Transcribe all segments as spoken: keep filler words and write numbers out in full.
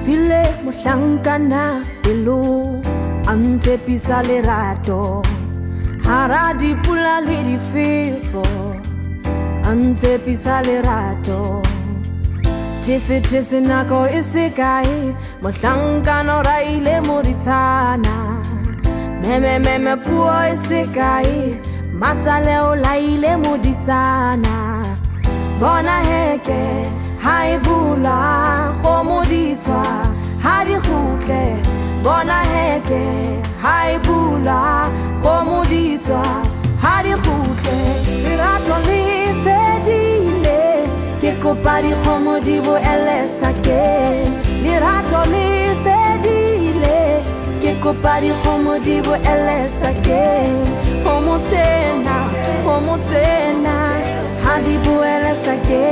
file mohlankana pelo ante pisa lerato hara di pula le di fefo ante pisa lerato tese tese nako isikai mohlankana raile moritana meme meme puo isikai matsale o laile modisana bona heke haibula khomoditwa hadi khutle bona heke haibula khomoditwa hadi khutle irato li fedile ke kopari khomodibo elesake irato li fedile ke kopari khomodibo elesake homotena homotena hadi bo elesake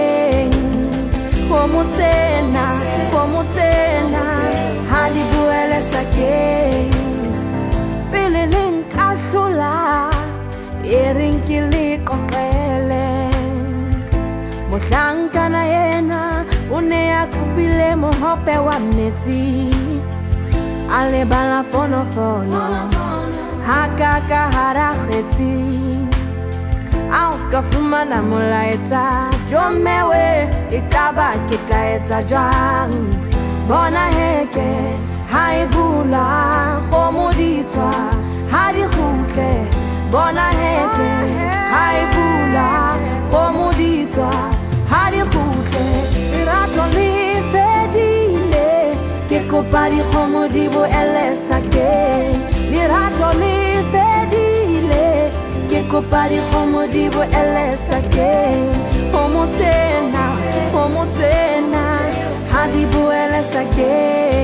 Pomutena, pomutena, hadi buele sake. Pililin katula, irinkili kokele. Mohlankana yena, unea kupile mohope wa mneti. Ale bala fono fono, hakaka harakheti. Au kafuma na mulaita jomewe itaba kitaeta jang bona heke haibula khomoditwa hadi khutle bona heke haibula khomoditwa hadi khutle irato li fedile ke kopari khomodibo elesake irato li fedile kopari khomodibo elesake homotena homotena hadibo elesake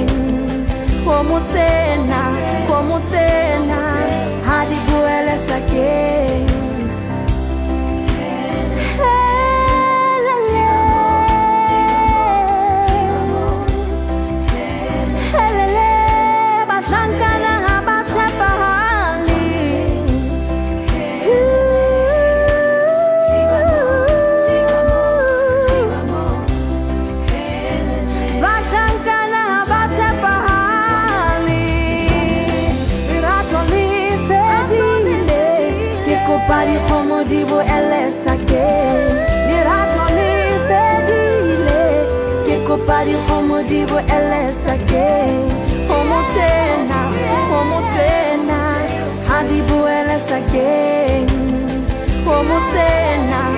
homotena homotena hadibo elesake Kopari khomodibo elesake mirato li fedile ke kopari khomodibo elesake homotena homotena hadibo elesake homotena